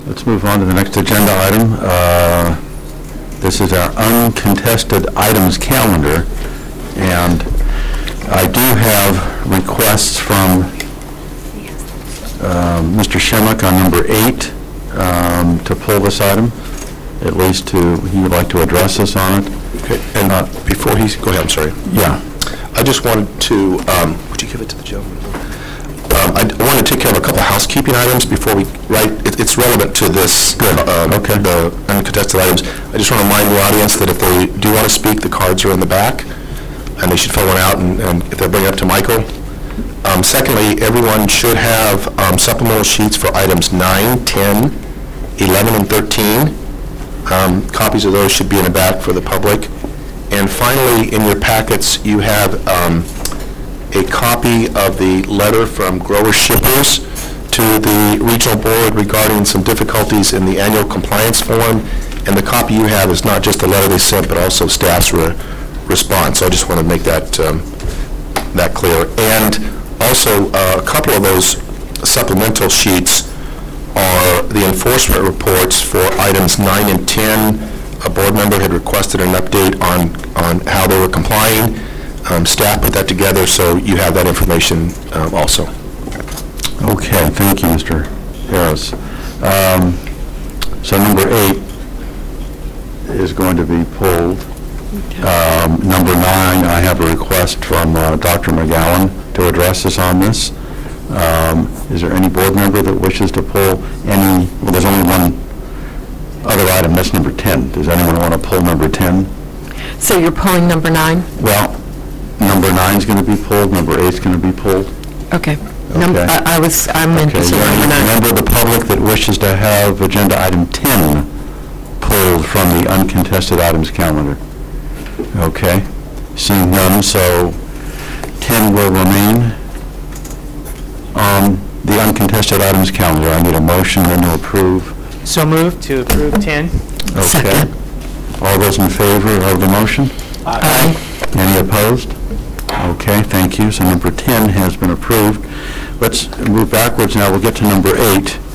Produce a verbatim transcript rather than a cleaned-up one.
Let's move on to the next agenda item. Uh, This is our uncontested items calendar, and I do have requests from um, Mister Schemick on number eight um, to pull this item, at least to, he would like to address us on it. Okay, and uh, before he, go ahead, I'm sorry. Yeah. I just wanted to, um, would you give it to the gentleman? Um, I want to take care of a couple of housekeeping items before we, right, it, it's relevant to this. Good. Um, Okay. The uncontested items. I just want to remind the audience that if they do want to speak, the cards are in the back, and they should fill one out, and, and if they'll bring it up to Michael. Um, secondly, everyone should have um, supplemental sheets for items nine, ten, eleven, and thirteen. Um, copies of those should be in the back for the public. And finally, in your packets, you have um, a copy of the letter from Grower Shippers to the regional board regarding some difficulties in the annual compliance form. And the copy you have is not just the letter they sent, but also staff's re response. So I just want to make that um, that clear. And also, uh, a couple of those supplemental sheets are the enforcement reports for items nine and ten. A board member had requested an update on, on how they were complying. Um, staff put that together, so you have that information um, also. Okay, thank you, Mister Harris. Um, so number eight is going to be pulled. Um, number nine, I have a request from uh, Doctor McGowan to address us on this. Um, is there any board member that wishes to pull any? Well, there's only one other item. That's number ten. Does anyone want to pull number ten? So you're pulling number nine? Well, number nine is going to be pulled. Number eight is going to be pulled. Okay. Num Okay. I, I was, I'm Okay. interested Is in there number any nine. member of the public that wishes to have agenda item ten pulled from the uncontested items calendar? Okay. Seeing none, so ten will remain on the uncontested items calendar. I need a motion then to approve. So moved to approve ten. Okay. Second. All those in favor of the motion? Aye. Any opposed? Okay, thank you. So number ten has been approved. Let's move backwards now. We'll get to number eight.